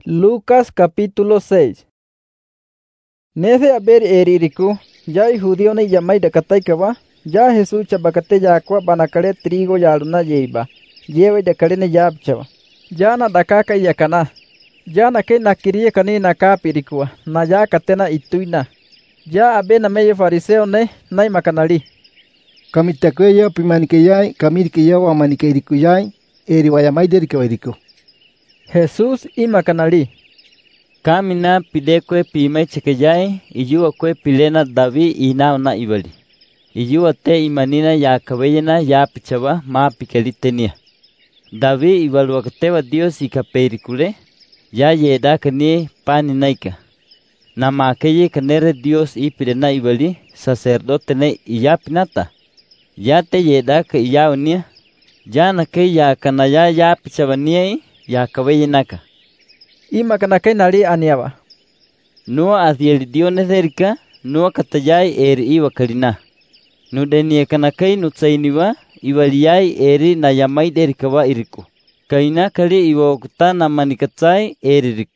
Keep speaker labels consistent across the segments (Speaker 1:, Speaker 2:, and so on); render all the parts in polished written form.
Speaker 1: Lucas capítulo 6. Nese haber eririku, ya y judío ne llamai de kataikaba, ya Jesús chabacate yakwa banacare trigo yaluna yeiba, lleve de carene yapchava. Ya na dakaka yakana, ya na que nakirie kani nakapirikua, na ya katena ituina. Ya abena medio fariseo ne, nai makanali.
Speaker 2: Kamitakuya pimanikeyai, kamirikeya wa manikeirikuyai, eriwayamai derikawairiku.
Speaker 1: Jesús y makanali.
Speaker 3: Kamina pidekwe pime chekeyai, iyuwa kwe pilena David inauna ibali. Iyuwa te imanina ya kabeyena ya pichaba ma pikelitenia. David ibaluakatewa Dios ikaperikule, ya yeda kani pani naika. Namakeye kanere Dios ipirena ibali, sacerdote ne iyapinata. Ya te yeda ka iyaunia, ya nake ya kanaya ya pichabania ya kabeyenaka.
Speaker 1: Y makanake nali aniaba.
Speaker 3: Nua adielidiones erika, nua katayai eri iwa kalina. Nudenie kanakai nutsainiwa, iwaliyai eri na yamai derikawa iriku. Kaina kali iwa okutana manikatsai eririk.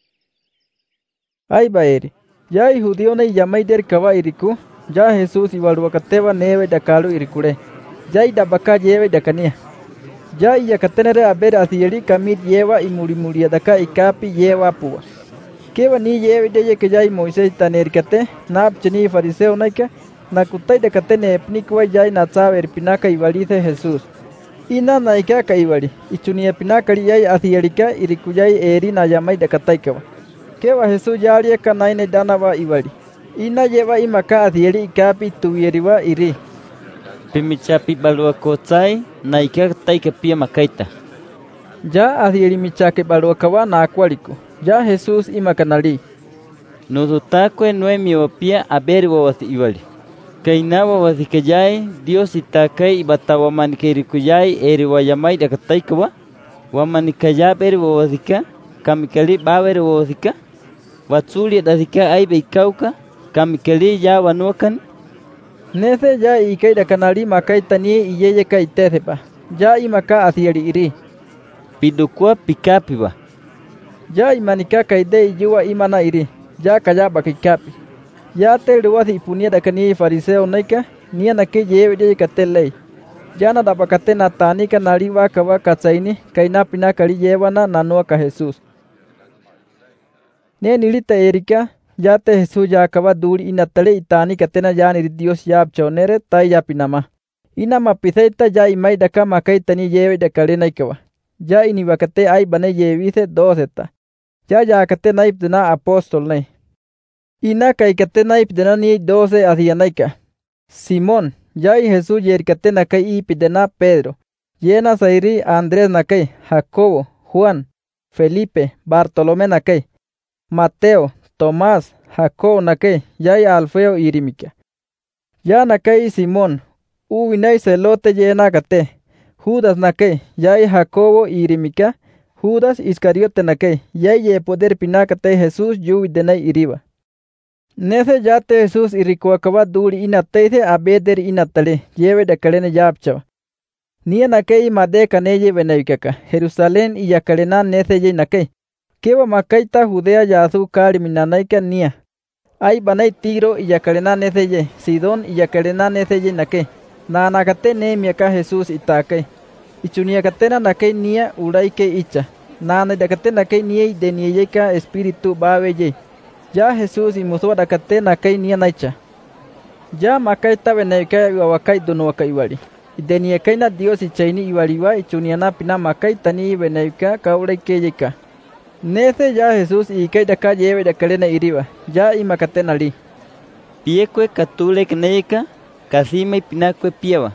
Speaker 1: Aiba eri. Ya y judío ne yamai derikawa iriku, ya Jesús ibaluakatewa neve dakalu irikule. Ya y dabaka lleve dakania. Ya y yakatenere haber asieli kamir lleva y murimuria daka ikapi lleva pua. Kewa ni lleve de que ya y Moisés tanerikate, napcheni fariseo naika, nakutai dakate nepnikwa ya y natsaber pinaka ibalice Jesús. Ina naika kaibali, ichunia pinaka ya y asielika irikuyai eri na yamai dakataikawa. Kewa Jesús ya alia kanaine danaba ibali. Ina lleva y maka asieli ikapi tuvieriwa iri.
Speaker 3: Pimichapi balua kotsai, naika taika pia makaita.
Speaker 1: Ya asieli michake baluakawa na akwaliku. Ya Jesús y makanali.
Speaker 3: Nudutakwe nuemi wapia aberi wawasi ibali. Kainawa wasikayai, Dios itakai ibatawa manikeirikuyai eri wayamai dakataikawa. Wamanikayab eri wawasika, kamikali baweri wawasika. Watsuli dasika aibe ikauka, kamikali ya wanuakan.
Speaker 1: Nese ya ikai dakanali makaita ni iyeye kaitesepa. Ya y maka asieli iri.
Speaker 3: Pidukua pikapiwa.
Speaker 1: Ya y manika kaide iyuwa imana iri. Ya kayaba kikapi. Ya te luwasi ipunia dakani fariseo naika, nia nake yewe de katelei. Ya na dabakate na tanika naliwa kawa katsaini, kaina pina kali yewana nanua ka Jesús. Ne nilita erika, ya te Jesús ya kawa duri inatale itani katena ya niri Dios ya abchonere tai ya pinama. Inama piseita ya imai daka makaitani yewe dakale naikawa. Ya inibakate ay bane yevise doseta. Ya kate naip dena apostol ne. Ina kaikate naip dena ni 12 asianaika. Simón, ya y Jesús yerikate nakai ipidena Pedro. Yena sairi Andrés nakai, Jacobo, Juan, Felipe, Bartolomé nakai, Mateo, Tomás, Jacobo nakai, ya y Alfeo irimika. Ya nakai Simón, uinai celote yena kate. Judas nakai, ya y Jacobo irimika. Judas Iscariote nakai, ya y poder pinakate Jesús yuwi denai iriba. Nese yate Jesús irikuakaba duri inateise abeder inatale, lleve de kalene yapchava. Nia nakei made kaneye benavikaka, Jerusalén y yakalena nese ye nakei. Kewa makaita Judea yasu kari minanaika nia. Ay banai Tiro y yakalena nese ye, Sidón y yakalena nese ye nakei. Na nakate ne miaka Jesús itakei. Ichuniakatena nakei nia uraike icha. Na nakate nakei nia de nieyeka espíritu bawe ye. Ya Jesús y musua dakate nakai nia naicha. Ya makaita benaika wakai dunuaka iwali. Ideniakai na Dios ichaini iwaliwa ichuniana pina makaita ni benaika kaulai keyeka. Nese ya Jesús y kai daka lleve dakalena iriba. Ya y makate nali.
Speaker 3: Piekwe katule keneyeka, kasime pinakwe piawa.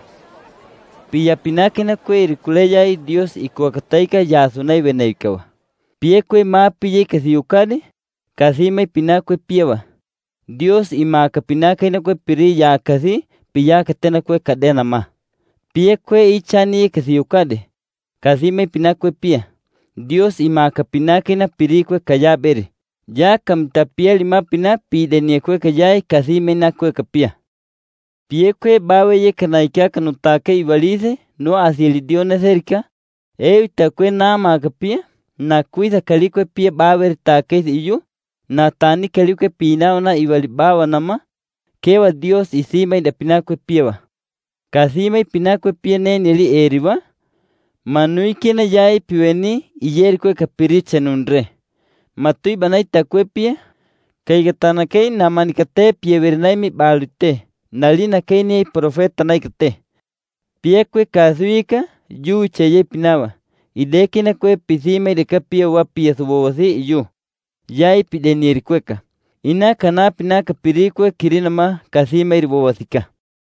Speaker 3: Pia pinakena kwe irikuleya y Dios y kuakataika yasunai benaikawa. Piekwe ma piye kasiyukale, kasime pinakwe piawa. Dios y ma kapinaka inakwe piri ya kasi, piya katena kwe kadena ma. Piekwe ichani kasiyukale, kasime pinakwe pia. Dios y ma kapinaka ina pirikwe kaya beri. Ya kamtapia lima pina pidenie kwe kaya kasime na kwe kapia. Piekwe bawe ye kanaikia kanutake ibalize, no asielidiones erika. Takwe na ma kapia, na cuida calicue pie baber taques iyu, na tani calicue pinauna ibalibaba nama, kewa Dios isima ida pinacue pieva. Kasima y pinacue pie neli eriba, manui kina yai piweni iyericue capiriche nunre. Matui banai tacue pie, kaigatana kei na manicate pie vernaimi balute, nalina kei ni profeta naikate. Piecue casuica, yu cheye pinaba. Idekina kue pisima y de capia wapia subosi yu. Yai pideniercueca. Ina cana pinaca piricue kirinama casima y bobasica.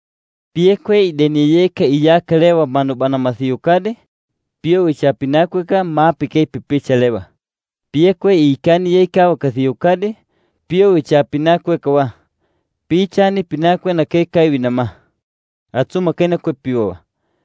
Speaker 3: Piecue ideniyeca y ya calewa manubanamasiucade. Pio ichapinacueca ma pique pipicha leva. Piecue y caniyeca o casiucade. Pio ichapinacueca wa. Pichani pinacue na que caibinama. Atsuma kena kue pioa.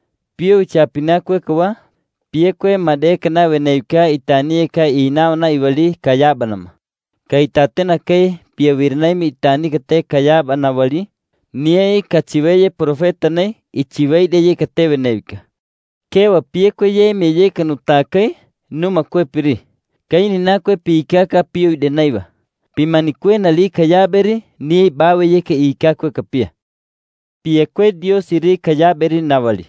Speaker 3: Pio ichapinacueca wa. Piecue madeca na veneuca itanieka inauna ibali cayabanama. Kaitatena kei pievirnaimi itanicate cayabana bali. Niei cachiveye profeta ne ichivei de ye cate veneuca. Kewa piecue ye me ye canutaque numa cue piri. Kaini na cue picaca pio de naiva. Pimanicue nali cayaberi ni bawe ye que icacue capia. Piecue Dios iri cayaberi navali.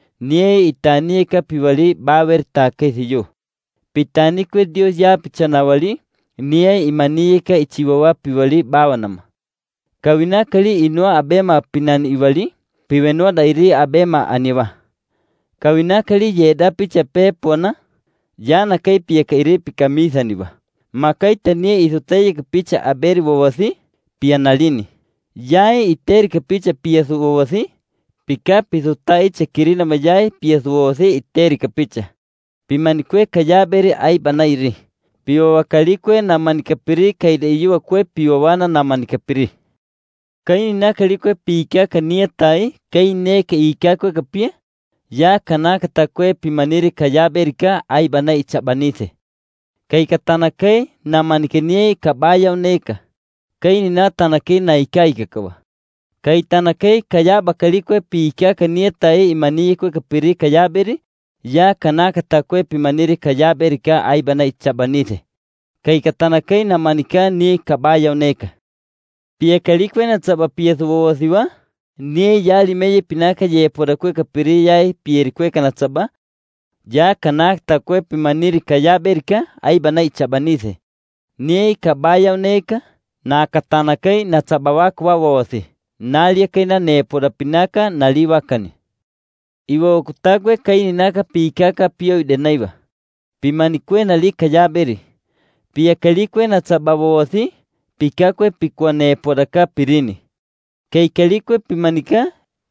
Speaker 3: Nie itanieka pivali baver taquesiyo. Pitanique Dios ya pichanavali, nie imanieka ichiwawa pivali bawanama. Kawina kali inua abema pinan ivali, pivenua dairi abema aniwa. Kawina kali yeda pichape pona, yana kai pieka iri pikamisa niwa. Makai tanie isuteye picha aberi wawasi, pianalini. Yai iteri picha piasu wawasi, Pika pisutai chakirina mayai piasuose iteri capicha. Pimanicue cayaberi ay banairi. Piowakalicue na manicapiri kaideyua cue piowana na manicapiri. Kaini na calicue pika cania tai, kaine que icacue capia. Ya canacatacue pimaniri cayaberica ay banai chabanise. Kaikatanakai na manicanie cabaya uneca. Kaini na tanake na ikaikawa. Kaitanakei kayaba kalicue pica canietae imanique capiri cayaberi, ya canacatacue pimaniri cayaberica aibana ichabanite. Kaikatanakei na manica ni cabaya uneca. Pia calicue na tzaba piesuosiwa, ni ya limeye pinaca ye poracue capiri yai piericue canatzaba, ya canacatacue pimaniri cayaberica aibana ichabanite. Ni cabaya uneca, na katanakei na tzabawakwa wosi. Nalia kaina ne por pinaka naliwa kani. Iwo kutagwe kaini naka pikaka pio de naiva. Pimanicue nali cayaberi. Pia calicue na tsababosi, pikakwe pikwane por acá pirini. Kei calicue pimanica,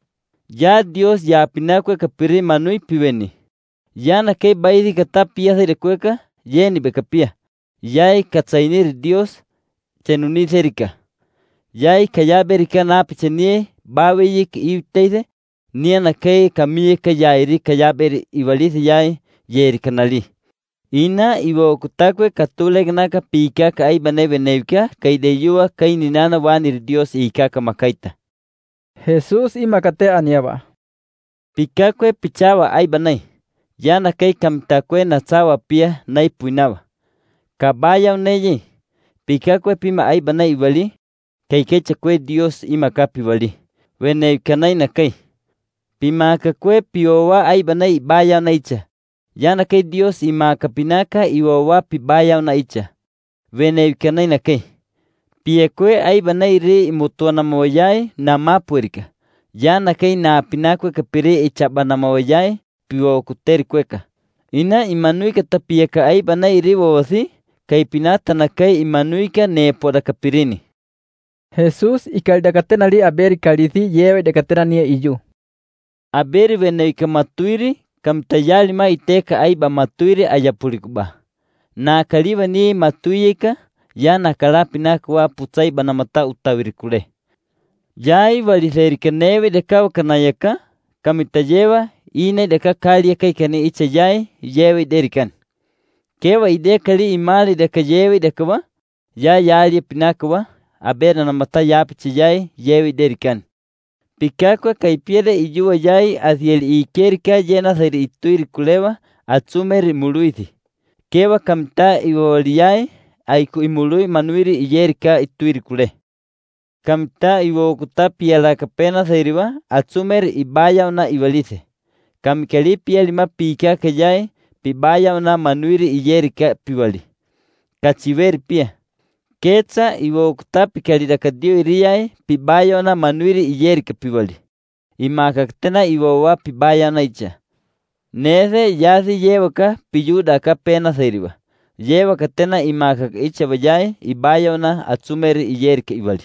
Speaker 3: ya Dios ya pinacue capiri manui piveni. Ya na kei baidi kata pia de cueca, yeni becapia. Yai katsainir Dios, tenuni serica. Yai cayaberica napichenie, baweyik iteide, niana kei kamiyeka yairi cayaberi ibalisi yai yeri canali. Ina iwo kutakwe katuleg naka pikaka ay banebinevka, kay deyua kay ninana wanir Dios ikaka makaita.
Speaker 1: Jesús y macate aniaba.
Speaker 3: Pikakwe pichawa ay banay, yana kay kamtakwe natsawa pia nay puinaba. Kabaya uneyi, pikakwe pima ay banay ibali, kay kechakwe Dios imakapi bali. Wene kanay na kay. Pimakakwe piowa ay banay baya unaicha. Yana kay Dios imakapinaka iwawa pibaya unaicha. Wene kanay na kay. Piekwe ay banay ri imutua na mawayay na mapuerika. Yana kay na pinakwe kapiri ichaba na mawayay piwa kuteri kweka. Ina imanuika tapieka ay banay ri wawasi kay pinata na kay imanuika ne poda kapirini.
Speaker 1: Jesús ikaldakatena li aberi kalithi yewe dakatena nie iyu.
Speaker 3: Aberi veneika matuiri kamtayali ma iteka aiba matuiri ayapurikuba. Na kaliba ni matuyika ya nakalapi nakwa putsai banamata utawirikule. Jai valiterika neve dekawa kanayaka kamitayewa ine deka kalia kaikani icha jai yewe derikan. Kewa ide kali imali deka yewe dekawa ya yali pinakawa abera namata yapichi jai yewe derikan. Pikakwa kaipiere iyuwa jai asiel ikerika jena seri ituiri kulewa atsumeri muluithi. Kewa kamta iwoliyai aiku imului manuiri iyerika ituirikule. Kamta iwokuta pialaka pena seiriwa atsumer ibaya una iwalice. Kamikali pialima pika kayai pibaya una manuiri iyerika piwali. Kachiver pia. Ketsa iwokuta pikalidaka dio iriyai pibaya una manuiri iyerika piwali. Imakaktena iwowa pibaya una icha. Nese yasi yewaka piyudaka pena seiriwa. Yewaka tena imakak icha bayai ibaya una atsumer iyerika iwali.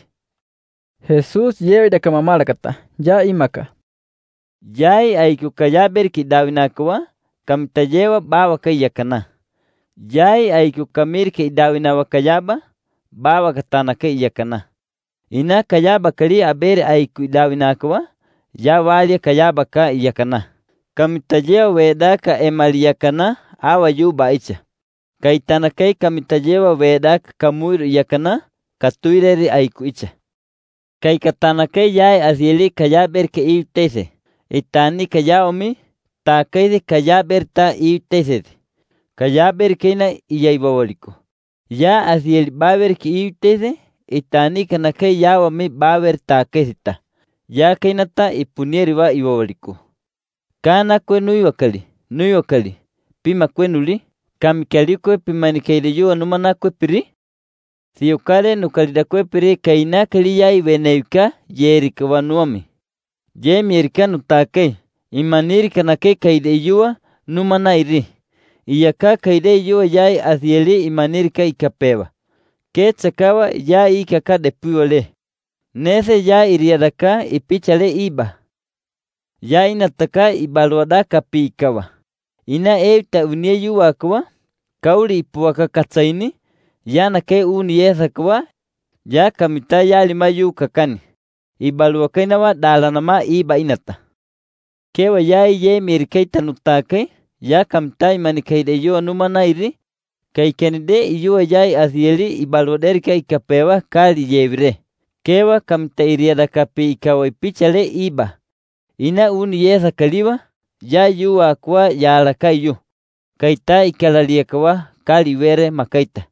Speaker 1: Jesús yevidaka mamalakata, ya imaka.
Speaker 3: Yai aiku kayaberki dawinakawa, kamitayewa bawa kayakana. Yai aiku kamirki dawinawa kayaba, bawa katana kayakana. Ina kayaba kali aberi aiku dawinakawa, ya walia kayaba ka yakana. Kamitayewa wedaka emaliyakana, awa yuba icha. Kaitana kay kamitayewa wedaka kamur yakana, katuireri aiku icha. Kay katana kay yai asieli kayaber ke iutese. Itani kayaomi ta kayde kayaber ta iutese. Kayaber kena iyaibawaliko. Ya asieli baber ke iutese. Itani kana kay yaomi baber ta kesita. Ya kainata ipunieriwa ibawaliko. Kana kwe nui wakali. Pima kwe nuli. Kamikali kwe pimanikaili yuwa numana kwe piri. Siyukale nukalida kwe piri kaina kaliyai veneuka yerika wanuami. Jem yerika nutakei. Imanirika na ke kaide iyua numana iri. Iyaka kaide iyua yai asieli imanirika ikapewa. Ke tsakawa ya ikaka depuole. Nese ya iriadaka ipichale iba. Ya inataka ibaluadaka piikawa. Ina evta unie yuwa kwa. Kauli ipuwaka katsaini. Yana ke uniyesa kwa, ya kamita ya lima yu kakani. Ibaluwa kainawa dalanama iba inata. Kewa ya iye mirikaita nutake, ya kamita imanikaide yuwa numana iri, kaikenide iyuwa ya asieli ibaluwa derika ikapewa kali yevire. Kewa kamita iriada kapi ikawa ipichale iba. Ina uniyesa kaliwa, ya yuwa kwa ya alaka yu. Kaita ikalalia kwa kali were makaita.